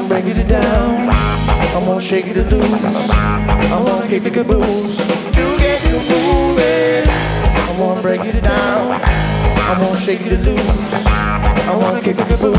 wanna break it down. I wanna shake it loose. I wanna kick the caboose. You get to moving. I wanna break it down. I wanna shake it loose. I wanna kick the caboose.